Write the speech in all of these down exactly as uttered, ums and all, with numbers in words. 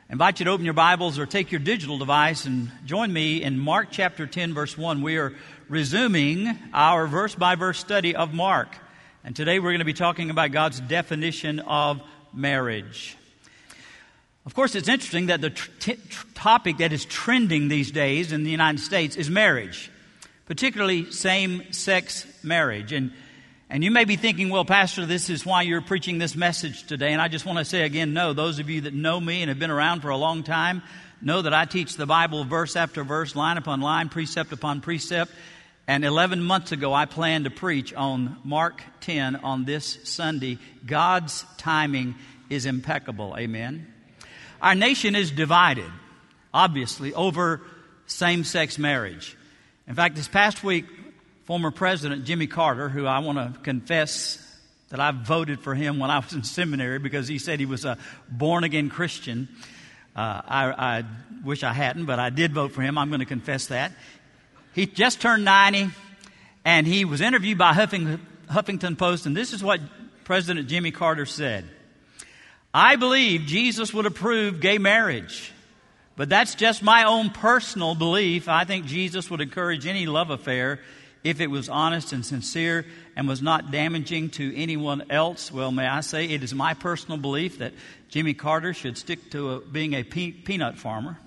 I invite you to open your Bibles or take your digital device and join me in Mark chapter ten, verse one. We are resuming our verse-by-verse study of Mark. And today we're going to be talking about God's definition of marriage. Of course, it's interesting that the tr- t- topic that is trending these days in the United States is marriage, particularly same-sex marriage. And And you may be thinking, well, Pastor, this is why you're preaching this message today. And I just want to say again, no, those of you that know me and have been around for a long time know that I teach the Bible verse after verse, line upon line, precept upon precept. And eleven months ago, I planned to preach on Mark ten on this Sunday. God's timing is impeccable. Amen. Our nation is divided, obviously, over same-sex marriage. In fact, this past week, former President Jimmy Carter, who I want to confess that I voted for him when I was in seminary because he said he was a born-again Christian. Uh, I, I wish I hadn't, but I did vote for him. I'm going to confess that. He just turned ninety, and he was interviewed by Huffing, Huffington Post, and this is what President Jimmy Carter said. I believe Jesus would approve gay marriage, but that's just my own personal belief. I think Jesus would encourage any love affair if it was honest and sincere and was not damaging to anyone else. Well, may I say, it is my personal belief that Jimmy Carter should stick to a, being a pe- peanut farmer.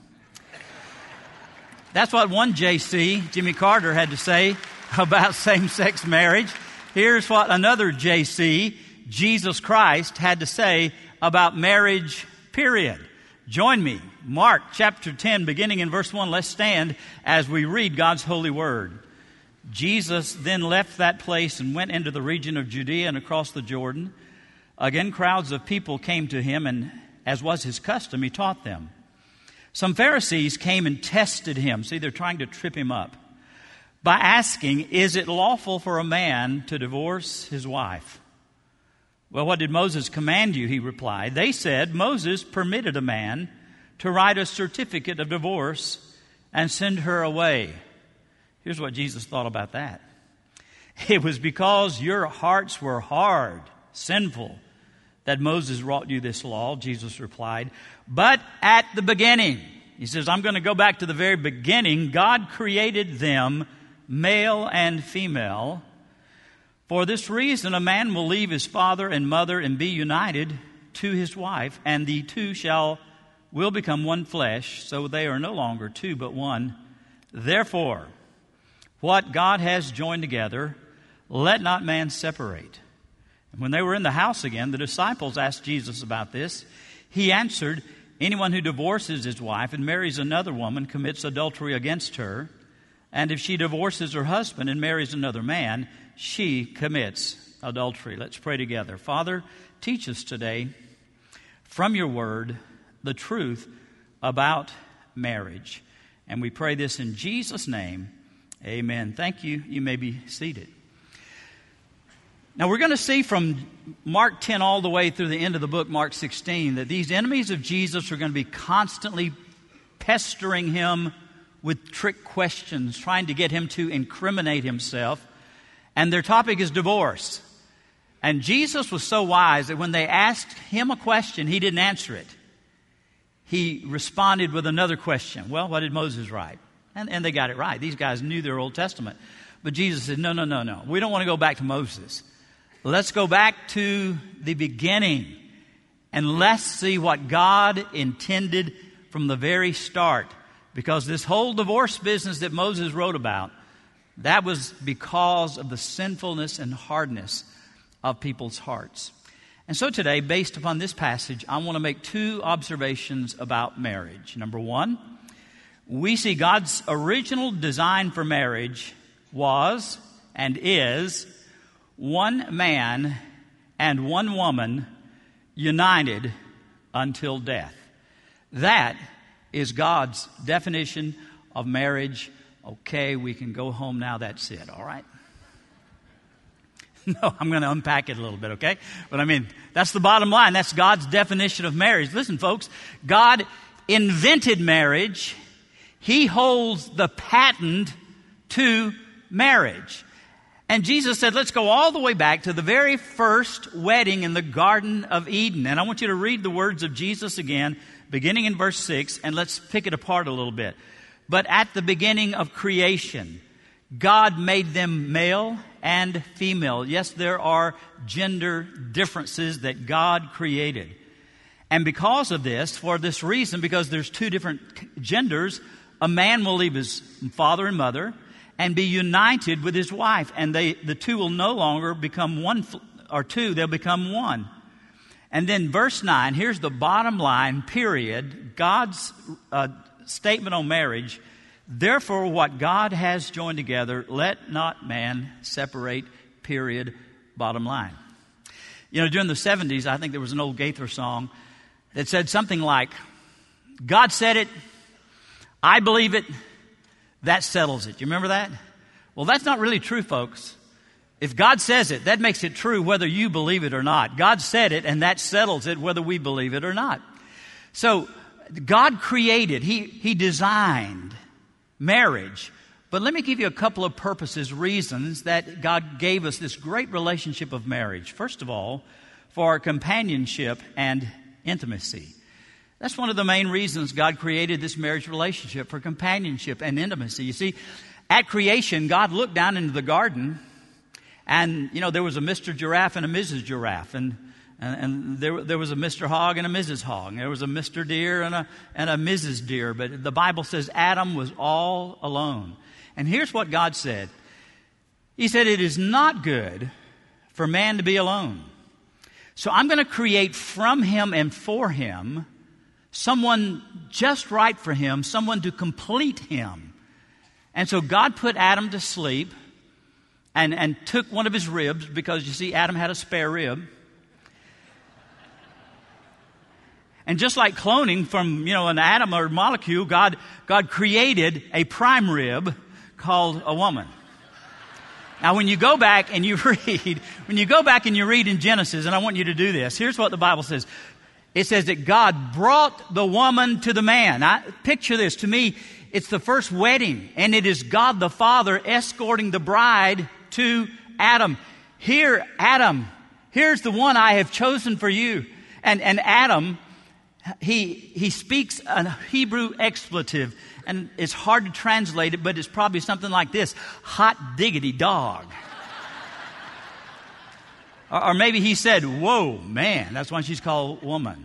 That's what one J C, Jimmy Carter, had to say about same-sex marriage. Here's what another J C, Jesus Christ, had to say about marriage, period. Join me, Mark chapter ten, beginning in verse one. Let's stand as we read God's holy word. Jesus then left that place and went into the region of Judea and across the Jordan. Again, crowds of people came to him, and as was his custom, he taught them. Some Pharisees came and tested him. See, they're trying to trip him up by asking, is it lawful for a man to divorce his wife? Well, what did Moses command you? He replied. They said, Moses permitted a man to write a certificate of divorce and send her away. Here's what Jesus thought about that. It was because your hearts were hard, sinful, that Moses wrought you this law, Jesus replied. But at the beginning, he says, I'm going to go back to the very beginning. God created them, male and female. For this reason, a man will leave his father and mother and be united to his wife, and the two shall will become one flesh, so they are no longer two but one. Therefore, what God has joined together, let not man separate. And when they were in the house again, the disciples asked Jesus about this. He answered, anyone who divorces his wife and marries another woman commits adultery against her. And if she divorces her husband and marries another man, she commits adultery. Let's pray together. Father, teach us today from your word the truth about marriage. And we pray this in Jesus' name. Amen. Thank you. You may be seated. Now we're going to see from Mark ten all the way through the end of the book, Mark sixteen, that these enemies of Jesus are going to be constantly pestering him with trick questions, trying to get him to incriminate himself. And their topic is divorce. And Jesus was so wise that when they asked him a question, he didn't answer it. He responded with another question. Well, what did Moses write? And, and they got it right. These guys knew their Old Testament. But Jesus said, no, no, no, no. We don't want to go back to Moses. Let's go back to the beginning. And let's see what God intended from the very start. Because this whole divorce business that Moses wrote about, that was because of the sinfulness and hardness of people's hearts. And so today, based upon this passage, I want to make two observations about marriage. Number one, we see God's original design for marriage was and is one man and one woman united until death. That is God's definition of marriage. Okay, we can go home now. That's it, all right? No, I'm going to unpack it a little bit, okay? But I mean, that's the bottom line. That's God's definition of marriage. Listen, folks, God invented marriage. He holds the patent to marriage. And Jesus said, let's go all the way back to the very first wedding in the Garden of Eden. And I want you to read the words of Jesus again, beginning in verse six, and let's pick it apart a little bit. But at the beginning of creation, God made them male and female. Yes, there are gender differences that God created. And because of this, for this reason, because there's two different genders, a man will leave his father and mother and be united with his wife. And they, the two will no longer become one or two, they'll become one. And then verse nine, here's the bottom line, period. God's uh, statement on marriage. Therefore, what God has joined together, let not man separate, period, bottom line. You know, during the seventies, I think there was an old Gaither song that said something like, God said it, I believe it, that settles it. You remember that? Well, that's not really true, folks. If God says it, that makes it true whether you believe it or not. God said it, and that settles it whether we believe it or not. So, God created, He, He designed marriage. But let me give you a couple of purposes, reasons that God gave us this great relationship of marriage. First of all, for our companionship and intimacy. That's one of the main reasons God created this marriage relationship, for companionship and intimacy. You see, at creation, God looked down into the garden, and, you know, there was a Mister Giraffe and a Missus Giraffe, and and, and there, there was a Mister Hog and a Missus Hog. There was a Mister Deer and a, and a Missus Deer. But the Bible says Adam was all alone. And here's what God said. He said, it is not good for man to be alone. So I'm going to create from him and for him someone just right for him, someone to complete him. And so God put Adam to sleep and, and took one of his ribs, because you see, Adam had a spare rib. And just like cloning from, you know, an atom or molecule, God, God created a prime rib called a woman. Now, when you go back and you read, when you go back and you read in Genesis, and I want you to do this, here's what the Bible says. It says that God brought the woman to the man. I picture this. To me, it's the first wedding, and it is God the Father escorting the bride to Adam. Here, Adam, here's the one I have chosen for you. And, and Adam, he, he speaks a Hebrew expletive, and it's hard to translate it, but it's probably something like this: hot diggity dog. or, or maybe he said, whoa, man. That's why she's called woman.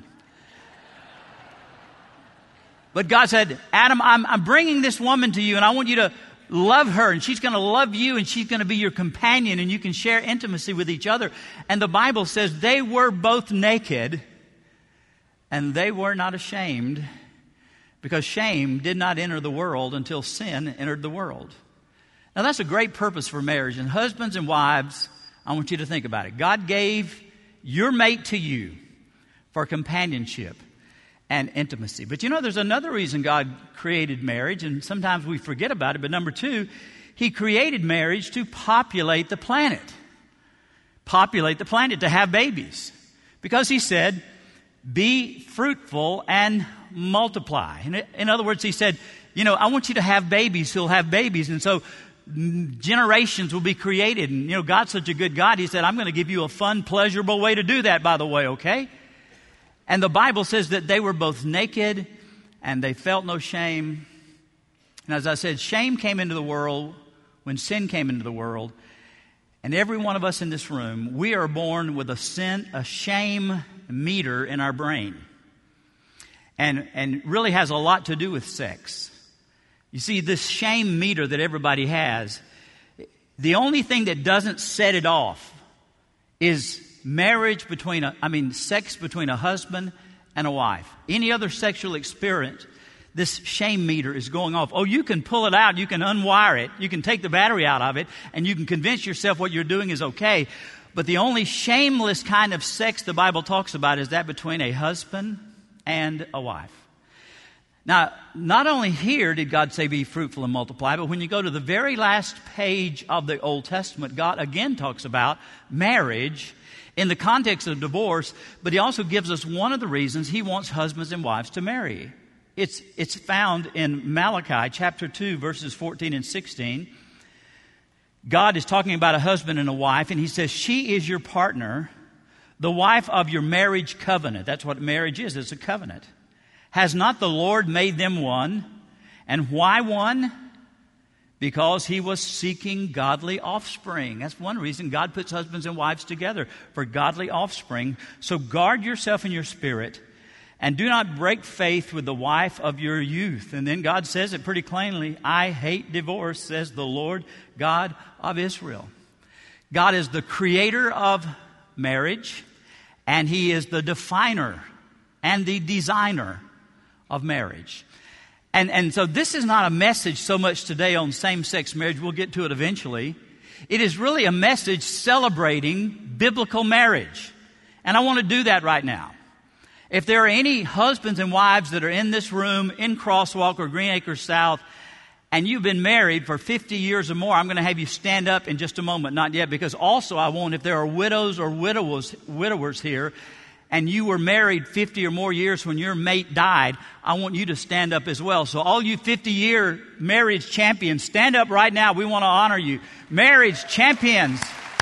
But God said, Adam, I'm, I'm bringing this woman to you, and I want you to love her, and she's going to love you, and she's going to be your companion, and you can share intimacy with each other. And the Bible says they were both naked, and they were not ashamed, because shame did not enter the world until sin entered the world. Now, that's a great purpose for marriage. And husbands and wives, I want you to think about it. God gave your mate to you for companionship and intimacy. But you know, there's another reason God created marriage, and sometimes we forget about it. But number two, He created marriage to populate the planet. Populate the planet, to have babies. Because He said, be fruitful and multiply. In, in other words, He said, you know, I want you to have babies who'll have babies. And so generations will be created. And, you know, God's such a good God. He said, I'm going to give you a fun, pleasurable way to do that, by the way, okay? And the Bible says that they were both naked and they felt no shame. And as I said, shame came into the world when sin came into the world. And every one of us in this room, we are born with a sin, a shame meter in our brain. And, and really has a lot to do with sex. You see, this shame meter that everybody has, the only thing that doesn't set it off is marriage between a, I mean, sex between a husband and a wife. Any other sexual experience, this shame meter is going off. Oh, you can pull it out, you can unwire it, you can take the battery out of it, and you can convince yourself what you're doing is okay. But the only shameless kind of sex the Bible talks about is that between a husband and a wife. Now, not only here did God say be fruitful and multiply, but when you go to the very last page of the Old Testament, God again talks about marriage in the context of divorce, but He also gives us one of the reasons He wants husbands and wives to marry. It's, it's found in Malachi chapter two, verses fourteen and sixteen. God is talking about a husband and a wife, and He says, she is your partner, the wife of your marriage covenant. That's what marriage is. It's a covenant. Has not the Lord made them one? And why one? Because he was seeking godly offspring. That's one reason God puts husbands and wives together, for godly offspring. So guard yourself in your spirit, and do not break faith with the wife of your youth. And then God says it pretty plainly, I hate divorce, says the Lord God of Israel. God is the creator of marriage, and he is the definer and the designer of marriage. And, and so this is not a message so much today on same-sex marriage. We'll get to it eventually. It is really a message celebrating biblical marriage. And I want to do that right now. If there are any husbands and wives that are in this room, in Crosswalk or Green Acres South, and you've been married for fifty years or more, I'm going to have you stand up in just a moment. Not yet, because also I want, if there are widows or widowers, widowers here, and you were married fifty or more years when your mate died, I want you to stand up as well. So all you fifty-year marriage champions, stand up right now. We want to honor you. Marriage champions.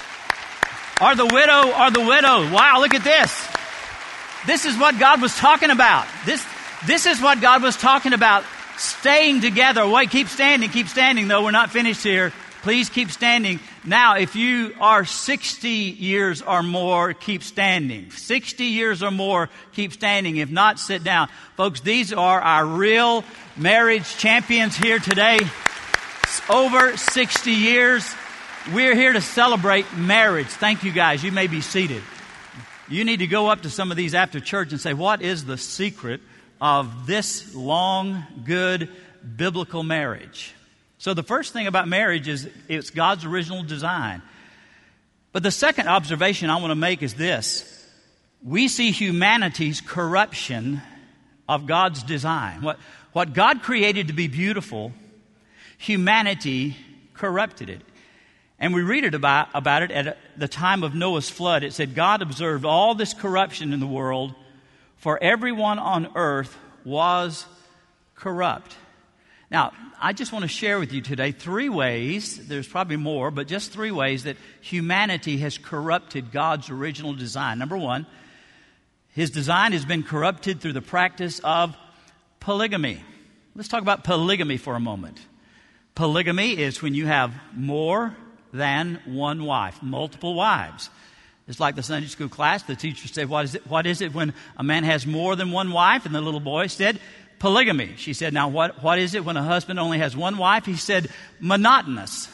Are the widow, are the widow. Wow, look at this. This is what God was talking about. This, this is what God was talking about. Staying together. Wait, keep standing, keep standing though. We're not finished here. Please keep standing. Now, if you are sixty years or more, keep standing. sixty years or more, keep standing. If not, sit down. Folks, these are our real marriage champions here today. Over sixty years. We're here to celebrate marriage. Thank you guys. You may be seated. You need to go up to some of these after church and say, what is the secret of this long, good, biblical marriage? So the first thing about marriage is it's God's original design. But the second observation I want to make is this. We see humanity's corruption of God's design. What, what God created to be beautiful, humanity corrupted it. And we read it about, about it at the time of Noah's flood. It said, God observed all this corruption in the world, for everyone on earth was corrupt. Now, I just want to share with you today three ways, there's probably more, but just three ways that humanity has corrupted God's original design. Number one, his design has been corrupted through the practice of polygamy. Let's talk about polygamy for a moment. Polygamy is when you have more than one wife, multiple wives. It's like the Sunday school class. The teacher said, what is it, what is it when a man has more than one wife? And the little boy said, polygamy. She said, now what, what is it when a husband only has one wife? He said, monotonous.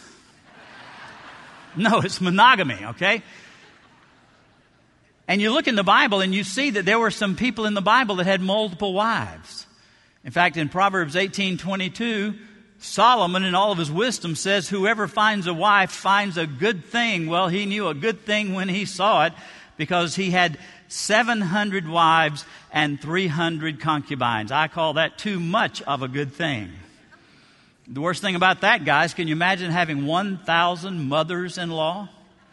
No, it's monogamy, okay? And you look in the Bible and you see that there were some people in the Bible that had multiple wives. In fact, in Proverbs eighteen twenty-two, Solomon in all of his wisdom says, whoever finds a wife finds a good thing. Well, he knew a good thing when he saw it, because he had seven hundred wives and three hundred concubines. I call that too much of a good thing. The worst thing about that, guys, can you imagine having one thousand mothers-in-law?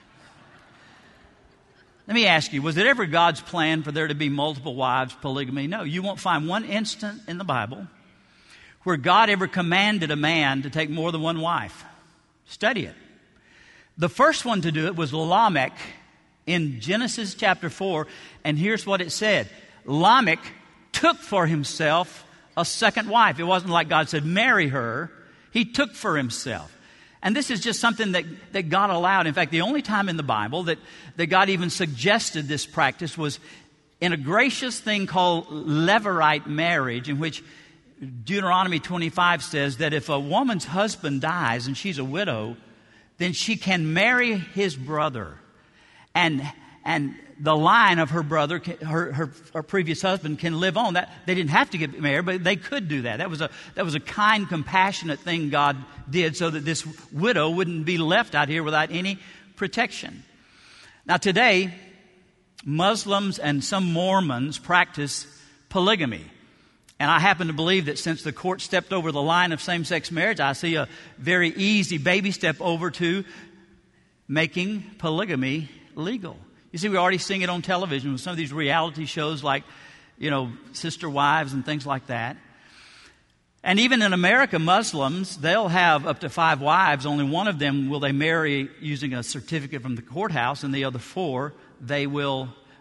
Let me ask you, was it ever God's plan for there to be multiple wives, polygamy? No, you won't find one instant in the Bible where God ever commanded a man to take more than one wife. Study it. The first one to do it was Lamech in Genesis chapter four, and here's what it said. Lamech took for himself a second wife. It wasn't like God said, marry her. He took for himself. And this is just something that, that God allowed. In fact, the only time in the Bible that, that God even suggested this practice was in a gracious thing called Levirate marriage, in which Deuteronomy twenty-five says that if a woman's husband dies and she's a widow, then she can marry his brother. And and the line of her brother, her, her, her previous husband, can live on. That they didn't have to get married, but they could do that. That was a that was a kind, compassionate thing God did, so that this widow wouldn't be left out here without any protection. Now today, Muslims and some Mormons practice polygamy. And I happen to believe that since the court stepped over the line of same-sex marriage, I see a very easy baby step over to making polygamy legal. You see, we're already seeing it on television with some of these reality shows like, you know, Sister Wives and things like that. And even in America, Muslims, they'll have up to five wives. Only one of them will they marry using a certificate from the courthouse, and the other four they will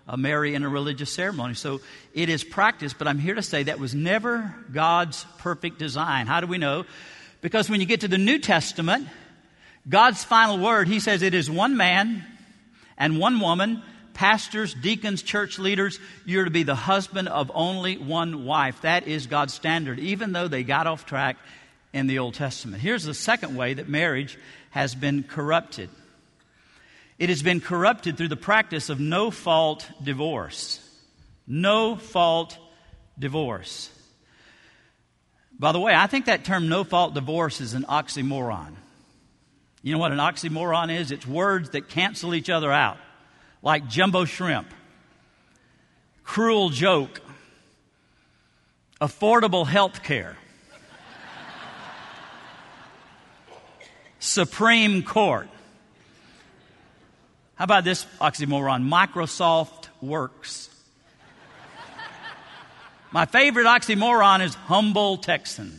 uh, marry in a religious ceremony. So it is practiced, but I'm here to say that was never God's perfect design. How do we know? Because when you get to the New Testament, God's final word, he says it is one man and one woman, pastors, deacons, church leaders. You're to be the husband of only one wife. That is God's standard, even though they got off track in the Old Testament. Here's the second way that marriage has been corrupted. It has been corrupted through the practice of no-fault divorce. No-fault divorce. By the way, I think that term no-fault divorce is an oxymoron. You know what an oxymoron is? It's words that cancel each other out, like jumbo shrimp, cruel joke, affordable health care, Supreme Court. How about this oxymoron? Microsoft works. My favorite oxymoron is humble Texan.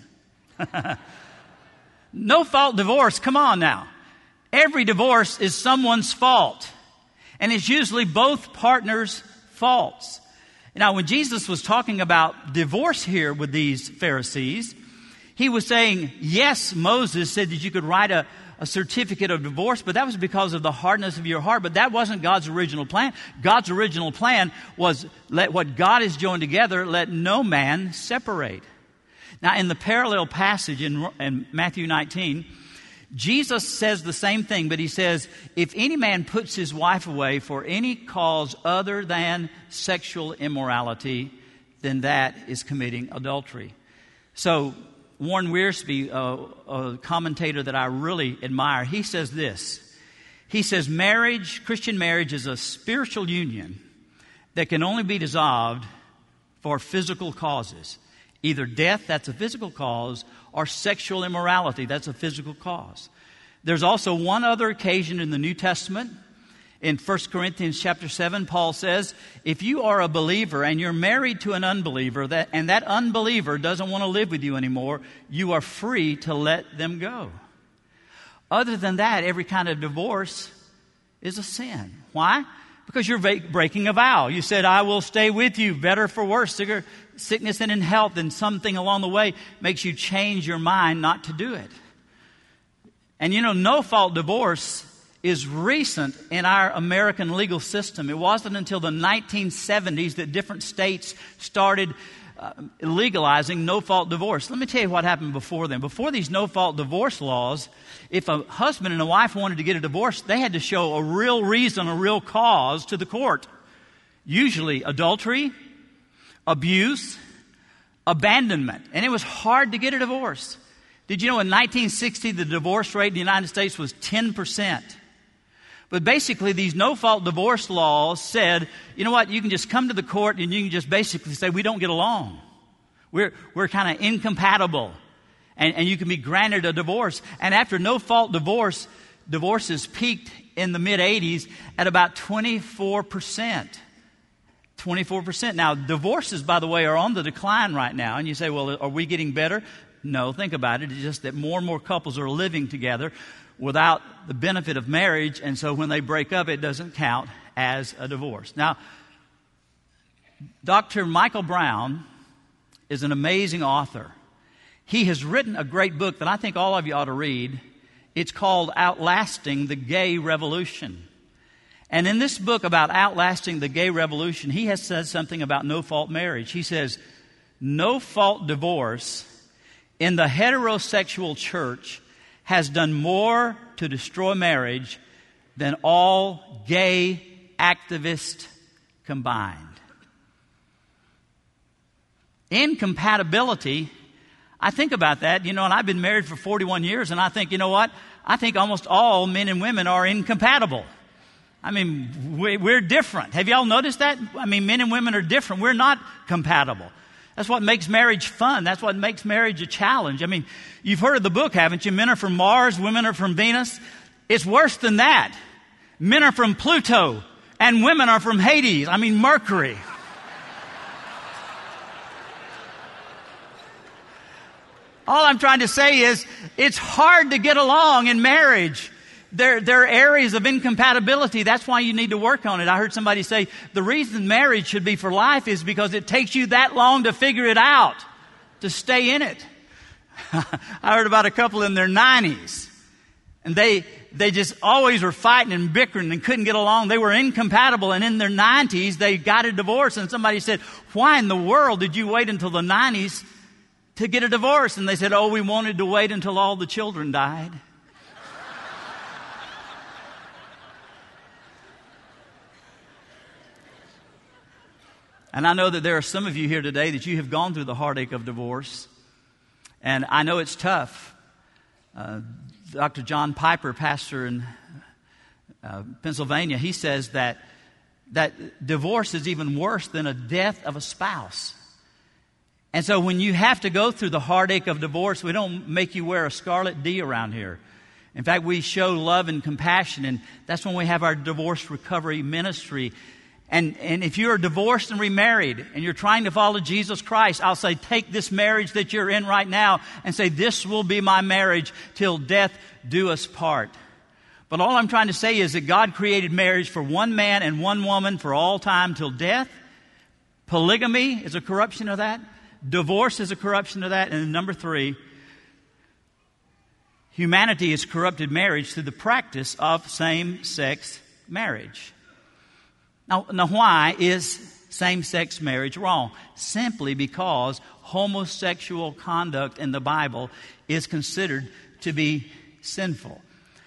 No fault divorce. Come on now. Every divorce is someone's fault. And it's usually both partners' faults. Now, when Jesus was talking about divorce here with these Pharisees, he was saying, yes, Moses said that you could write a, a certificate of divorce, but that was because of the hardness of your heart. But that wasn't God's original plan. God's original plan was let what God has joined together, let no man separate. Now, in the parallel passage in, in Matthew nineteen, Jesus says the same thing, but he says, if any man puts his wife away for any cause other than sexual immorality, then that is committing adultery. So, Warren Wiersbe, a, a commentator that I really admire, he says this. He says, marriage, Christian marriage is a spiritual union that can only be dissolved for physical causes. Either death, that's a physical cause, or sexual immorality, that's a physical cause. There's also one other occasion in the New Testament. In First Corinthians chapter seven, Paul says, if you are a believer and you're married to an unbeliever, that, and that unbeliever doesn't want to live with you anymore, you are free to let them go. Other than that, every kind of divorce is a sin. Why? Because you're breaking a vow. You said, I will stay with you, better for worse, sicker, sickness and in health, and something along the way makes you change your mind not to do it. And you know, no-fault divorce is recent in our American legal system. It wasn't until the nineteen seventies that different states started uh, legalizing no-fault divorce. Let me tell you what happened before then. Before these no-fault divorce laws, if a husband and a wife wanted to get a divorce, they had to show a real reason, a real cause to the court. Usually adultery, abuse, abandonment. And it was hard to get a divorce. Did you know in nineteen sixty the divorce rate in the United States was ten percent? But basically these no-fault divorce laws said, you know what, you can just come to the court and you can just basically say, we don't get along. We're, we're kind of incompatible. And, and you can be granted a divorce. And after no-fault divorce, divorces peaked in the mid-eighties at about twenty-four percent. twenty-four percent. Now, divorces, by the way, are on the decline right now. And you say, well, are we getting better? No, think about it. It's just that more and more couples are living together without the benefit of marriage. And so when they break up, it doesn't count as a divorce. Now, Doctor Michael Brown is an amazing author. He has written a great book that I think all of you ought to read. It's called Outlasting the Gay Revolution. And in this book about outlasting the gay revolution, he has said something about no-fault marriage. He says, no-fault divorce in the heterosexual church has done more to destroy marriage than all gay activists combined. Incompatibility, I think about that, you know, and I've been married for forty-one years, and I think, you know what? I think almost all men and women are incompatible. I mean, we're different. Have y'all noticed that? I mean, men and women are different. We're not compatible. That's what makes marriage fun. That's what makes marriage a challenge. I mean, you've heard of the book, haven't you? Men are from Mars, women are from Venus. It's worse than that. Men are from Pluto, and women are from Hades. I mean, Mercury. All I'm trying to say is, it's hard to get along in marriage. There, there are areas of incompatibility. That's why you need to work on it. I heard somebody say the reason marriage should be for life is because it takes you that long to figure it out, to stay in it. I heard about a couple in their nineties, and they they just always were fighting and bickering and couldn't get along. They were incompatible, and in their nineties, they got a divorce. And somebody said, why in the world did you wait until the nineties to get a divorce? And they said, oh, we wanted to wait until all the children died. And I know that there are some of you here today that you have gone through the heartache of divorce. And I know it's tough. Uh, Doctor John Piper, pastor in uh, Pennsylvania, he says that, that divorce is even worse than a death of a spouse. And so when you have to go through the heartache of divorce, we don't make you wear a scarlet D around here. In fact, we show love and compassion, and that's when we have our divorce recovery ministry. And, and if you're divorced and remarried and you're trying to follow Jesus Christ, I'll say take this marriage that you're in right now and say, this will be my marriage till death do us part. But all I'm trying to say is that God created marriage for one man and one woman for all time till death. Polygamy is a corruption of that. Divorce is a corruption of that. And number three, humanity has corrupted marriage through the practice of same-sex marriage. Now, now, why is same-sex marriage wrong? Simply because homosexual conduct in the Bible is considered to be sinful.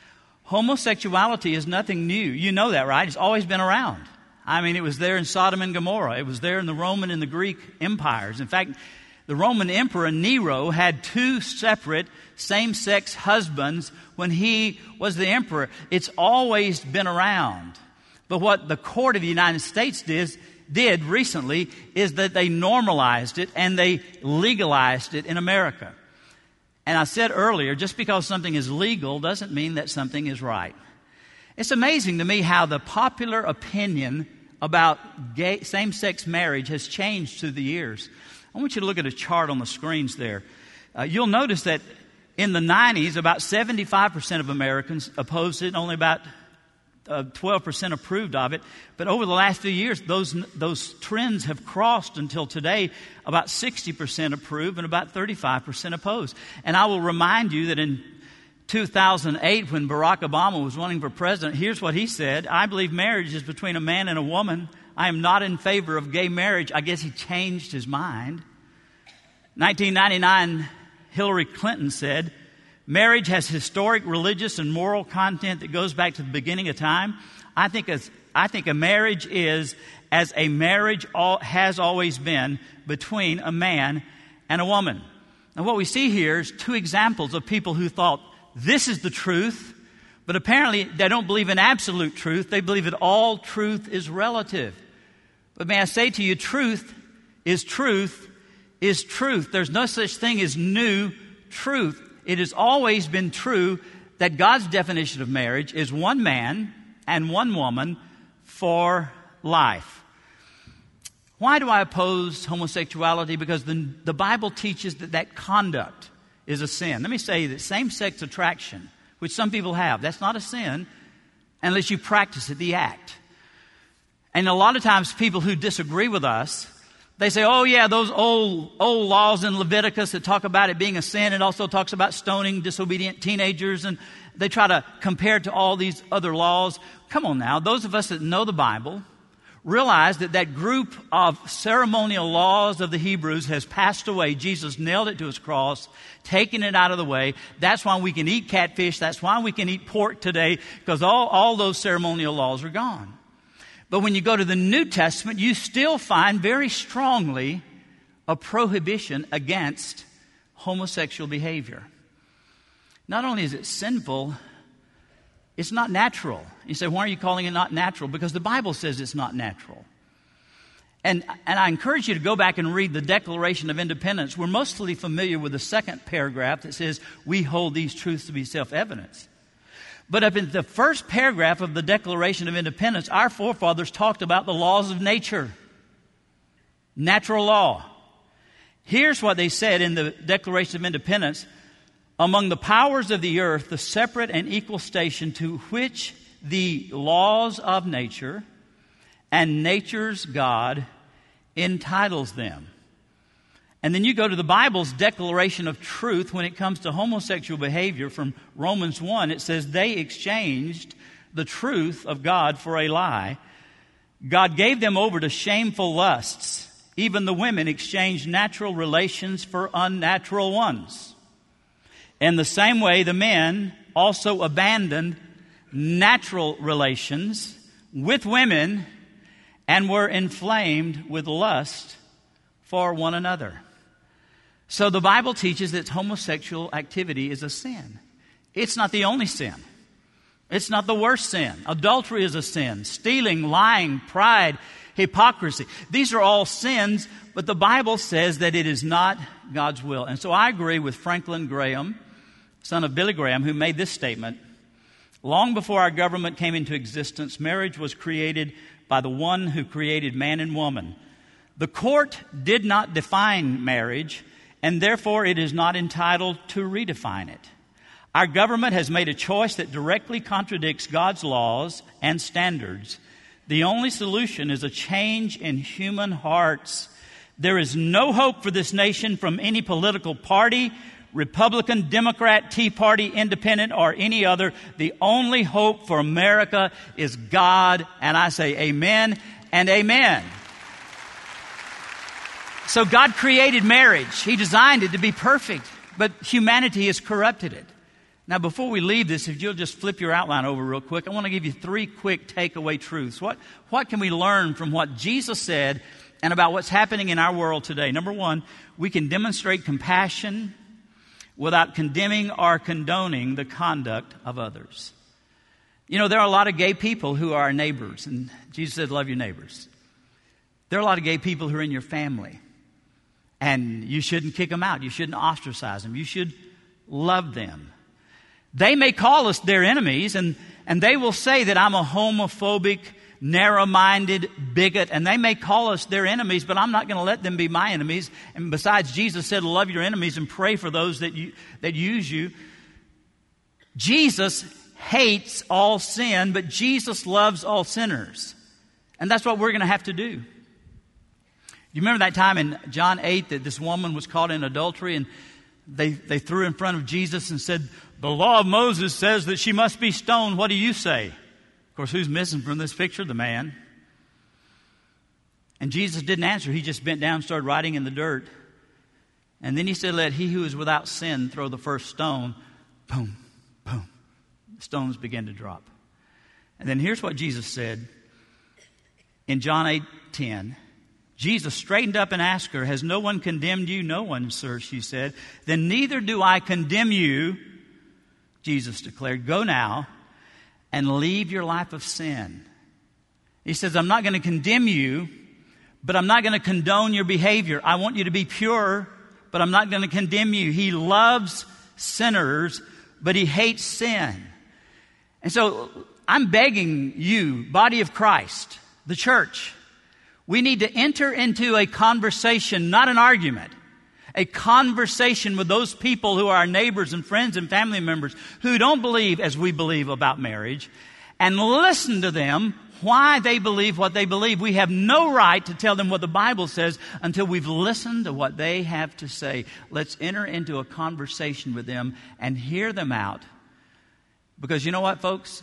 Homosexuality is nothing new. You know that, right? It's always been around. I mean, it was there in Sodom and Gomorrah. It was there in the Roman and the Greek empires. In fact, the Roman Emperor Nero had two separate same-sex husbands when he was the emperor. It's always been around. But what the court of the United States did, did recently is that they normalized it and they legalized it in America. And I said earlier, just because something is legal doesn't mean that something is right. It's amazing to me how the popular opinion about gay, same-sex marriage has changed through the years. I want you to look at a chart on the screens there. Uh, you'll notice that in the nineties, about seventy-five percent of Americans opposed it, only about Uh, twelve percent approved of it. But over the last few years, those those trends have crossed until today. About sixty percent approve and about thirty-five percent oppose. And I will remind you that in two thousand eight, when Barack Obama was running for president, here's what he said. I believe marriage is between a man and a woman. I am not in favor of gay marriage. I guess he changed his mind. nineteen ninety-nine, Hillary Clinton said, marriage has historic, religious, and moral content that goes back to the beginning of time. I think as, I think a marriage is as a marriage all, has always been between a man and a woman. And what we see here is two examples of people who thought this is the truth, but apparently they don't believe in absolute truth. They believe that all truth is relative. But may I say to you, truth is truth is truth. There's no such thing as new truth. It has always been true that God's definition of marriage is one man and one woman for life. Why do I oppose homosexuality? Because the, the Bible teaches that that conduct is a sin. Let me say that same-sex attraction, which some people have, that's not a sin unless you practice it, the act. And a lot of times people who disagree with us, they say, oh yeah, those old old laws in Leviticus that talk about it being a sin. It also talks about stoning disobedient teenagers. And they try to compare it to all these other laws. Come on now. Those of us that know the Bible realize that that group of ceremonial laws of the Hebrews has passed away. Jesus nailed it to his cross, taking it out of the way. That's why we can eat catfish. That's why we can eat pork today, because all, all those ceremonial laws are gone. But when you go to the New Testament, you still find very strongly a prohibition against homosexual behavior. Not only is it sinful, it's not natural. You say, why are you calling it not natural? Because the Bible says it's not natural. And, and I encourage you to go back and read the Declaration of Independence. We're mostly familiar with the second paragraph that says, we hold these truths to be self-evident. But up in the first paragraph of the Declaration of Independence, our forefathers talked about the laws of nature, natural law. Here's what they said in the Declaration of Independence. among the powers of the earth the separate and equal station to which the laws of nature and nature's God entitles them. And then you go to the Bible's declaration of truth when it comes to homosexual behavior from Romans one. It says they exchanged the truth of God for a lie. God gave them over to shameful lusts. Even the women exchanged natural relations for unnatural ones. In the same way, the men also abandoned natural relations with women and were inflamed with lust for one another. So the Bible teaches that homosexual activity is a sin. It's not the only sin. It's not the worst sin. Adultery is a sin. Stealing, lying, pride, hypocrisy. These are all sins, but the Bible says that it is not God's will. And so I agree with Franklin Graham, son of Billy Graham, who made this statement. Long before our government came into existence, marriage was created by the one who created man and woman. The court did not define marriage, and therefore it is not entitled to redefine it. Our government has made a choice that directly contradicts God's laws and standards. The only solution is a change in human hearts. There is no hope for this nation from any political party, Republican, Democrat, Tea Party, Independent, or any other. The only hope for America is God, and I say amen and amen. So God created marriage. He designed it to be perfect, but humanity has corrupted it. Now, before we leave this, if you'll just flip your outline over real quick, I want to give you three quick takeaway truths. What, what can we learn from what Jesus said and about what's happening in our world today? Number one, we can demonstrate compassion without condemning or condoning the conduct of others. You know, there are a lot of gay people who are our neighbors, and Jesus said, love your neighbors. There are a lot of gay people who are in your family, and you shouldn't kick them out. You shouldn't ostracize them. You should love them. They may call us their enemies, and, and they will say that I'm a homophobic, narrow-minded bigot, and they may call us their enemies, but I'm not going to let them be my enemies. And besides, Jesus said, love your enemies and pray for those that you, that use you. Jesus hates all sin, but Jesus loves all sinners. And that's what we're going to have to do. You remember that time in John eight that this woman was caught in adultery, and they, they threw in front of Jesus and said, the law of Moses says that she must be stoned. What do you say? Of course, who's missing from this picture? The man. And Jesus didn't answer. He just bent down and started writing in the dirt. And then he said, let he who is without sin throw the first stone. Boom, boom. The stones began to drop. And then here's what Jesus said in John eight ten. Jesus straightened up and asked her, has no one condemned you? No one, sir, she said. Then neither do I condemn you, Jesus declared. Go now and leave your life of sin. He says, I'm not going to condemn you, but I'm not going to condone your behavior. I want you to be pure, but I'm not going to condemn you. He loves sinners, but he hates sin. And so I'm begging you, body of Christ, the church, we need to enter into a conversation, not an argument, a conversation with those people who are our neighbors and friends and family members who don't believe as we believe about marriage, and listen to them why they believe what they believe. We have no right to tell them what the Bible says until we've listened to what they have to say. Let's enter into a conversation with them and hear them out. Because you know what, folks?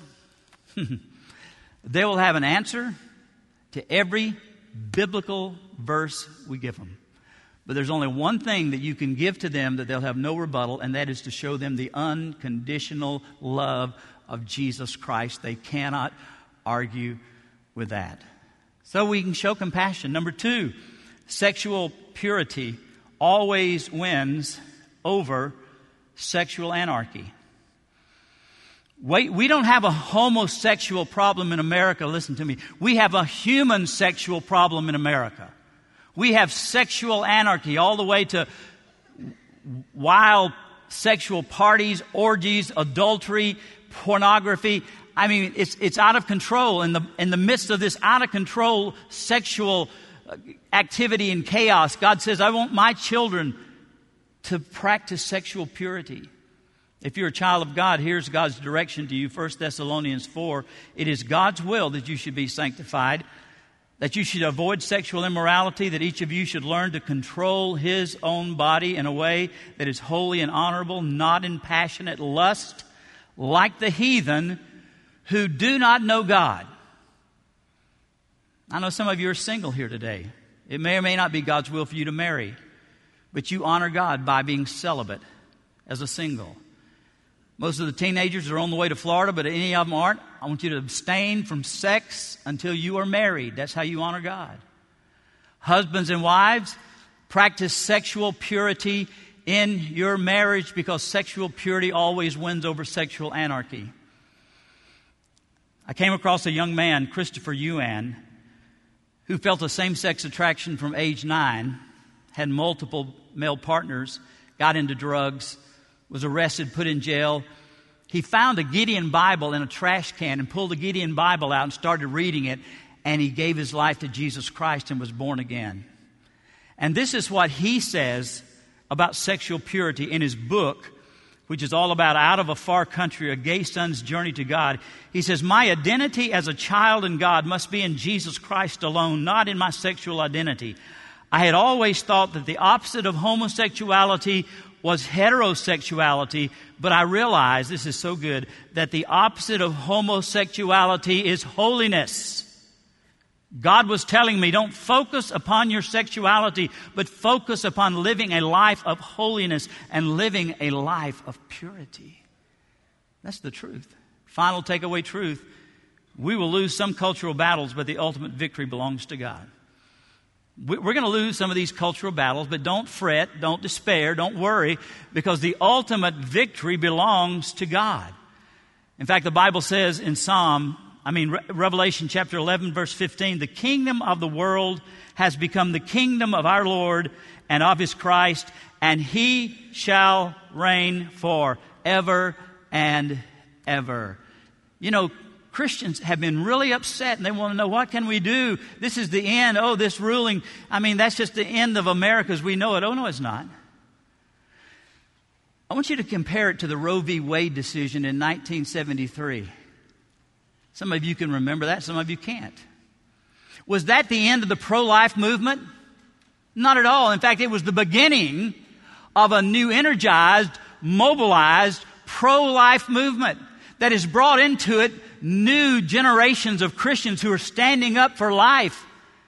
They will have an answer to every biblical verse we give them. But there's only one thing that you can give to them that they'll have no rebuttal, and that is to show them the unconditional love of Jesus Christ. They cannot argue with that. So we can show compassion. Number two, sexual purity always wins over sexual anarchy. We, we don't have a homosexual problem in America. Listen to me. We have a human sexual problem in America. We have sexual anarchy all the way to wild sexual parties, orgies, adultery, pornography. I mean, it's it's out of control. In the in the midst of this out of control sexual activity and chaos, God says, I want my children to practice sexual purity. If you're a child of God, here's God's direction to you. First Thessalonians four. It is God's will that you should be sanctified, that you should avoid sexual immorality, that each of you should learn to control his own body in a way that is holy and honorable, not in passionate lust, like the heathen who do not know God. I know some of you are single here today. It may or may not be God's will for you to marry, but you honor God by being celibate as a single. Most of the teenagers are on the way to Florida, but any of them aren't. I want you to abstain from sex until you are married. That's how you honor God. Husbands and wives, practice sexual purity in your marriage, because sexual purity always wins over sexual anarchy. I came across a young man, Christopher Yuan, who felt a same-sex attraction from age nine, had multiple male partners, got into drugs, was arrested, put in jail. He found a Gideon Bible in a trash can and pulled the Gideon Bible out and started reading it, and he gave his life to Jesus Christ and was born again. And this is what he says about sexual purity in his book, which is all about Out of a Far Country, a Gay Son's Journey to God. He says, my identity as a child in God must be in Jesus Christ alone, not in my sexual identity. I had always thought that the opposite of homosexuality was heterosexuality, but I realized, this is so good, that the opposite of homosexuality is holiness. God was telling me, don't focus upon your sexuality, but focus upon living a life of holiness and living a life of purity. That's the truth. Final takeaway truth. We will lose some cultural battles, but the ultimate victory belongs to God. We're going to lose some of these cultural battles, but don't fret, don't despair, don't worry, because the ultimate victory belongs to God. In fact, the Bible says in Psalm, I mean, Re- Revelation chapter eleven, verse fifteen, the kingdom of the world has become the kingdom of our Lord and of his Christ, and he shall reign forever and ever. You know, Christians have been really upset, and they want to know, what can we do? This is the end. Oh, this ruling. I mean, that's just the end of America as we know it. Oh, no, it's not. I want you to compare it to the Roe v. Wade decision in nineteen seventy-three. Some of you can remember that. Some of you can't. Was that the end of the pro-life movement? Not at all. In fact, it was the beginning of a new, energized, mobilized, pro-life movement that has brought into it new generations of Christians who are standing up for life.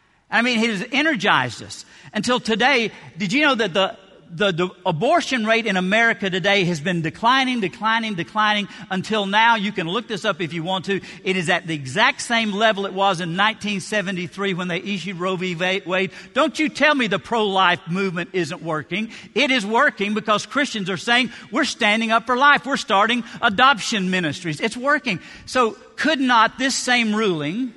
I mean, it has energized us. Until today, did you know that the, the, the abortion rate in America today has been declining, declining, declining until now? You can look this up if you want to. It is at the exact same level it was in nineteen seventy-three when they issued Roe v. Wade. Don't you tell me the pro-life movement isn't working. It is working because Christians are saying, we're standing up for life. We're starting adoption ministries. It's working. So could not this same ruling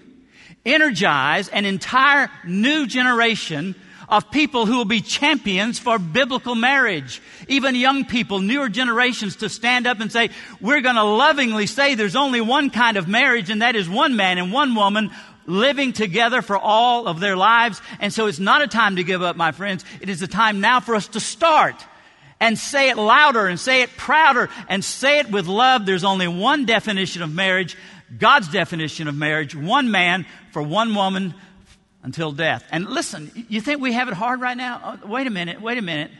energize an entire new generation of people who will be champions for biblical marriage? Even young people, newer generations, to stand up and say, we're going to lovingly say there's only one kind of marriage, and that is one man and one woman living together for all of their lives. And so it's not a time to give up, my friends. It is a time now for us to start and say it louder and say it prouder and say it with love. There's only one definition of marriage, God's definition of marriage, one man for one woman until death. And listen, you think we have it hard right now? Oh, wait a minute, wait a minute.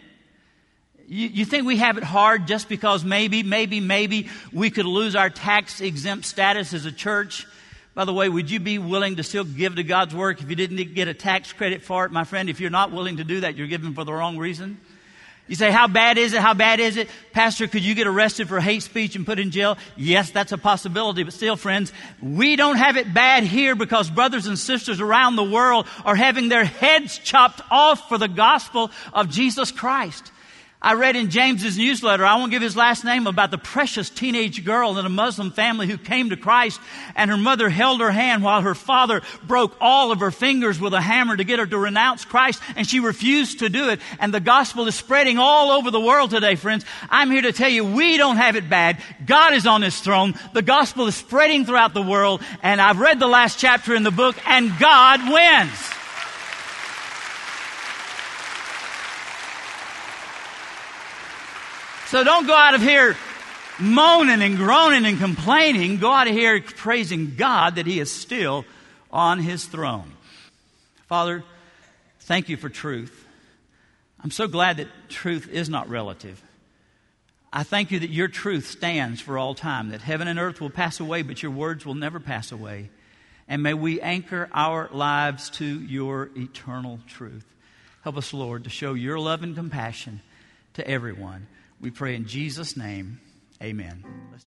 You, you think we have it hard just because maybe, maybe, maybe we could lose our tax-exempt status as a church? By the way, would you be willing to still give to God's work if you didn't get a tax credit for it? My friend, if you're not willing to do that, you're giving for the wrong reason. You say, how bad is it? How bad is it? Pastor, could you get arrested for hate speech and put in jail? Yes, that's a possibility. But still, friends, we don't have it bad here because brothers and sisters around the world are having their heads chopped off for the gospel of Jesus Christ. I read in James's newsletter, I won't give his last name, about the precious teenage girl in a Muslim family who came to Christ, and her mother held her hand while her father broke all of her fingers with a hammer to get her to renounce Christ, and she refused to do it. And the gospel is spreading all over the world today, friends. I'm here to tell you, we don't have it bad. God is on his throne. The gospel is spreading throughout the world, and I've read the last chapter in the book, and God wins. So don't go out of here moaning and groaning and complaining, go out of here praising God that He is still on His throne. Father, thank You for truth. I'm so glad that truth is not relative. I thank You that Your truth stands for all time, that heaven and earth will pass away, but Your words will never pass away. And may we anchor our lives to Your eternal truth. Help us, Lord, to show Your love and compassion to everyone. We pray in Jesus' name, amen.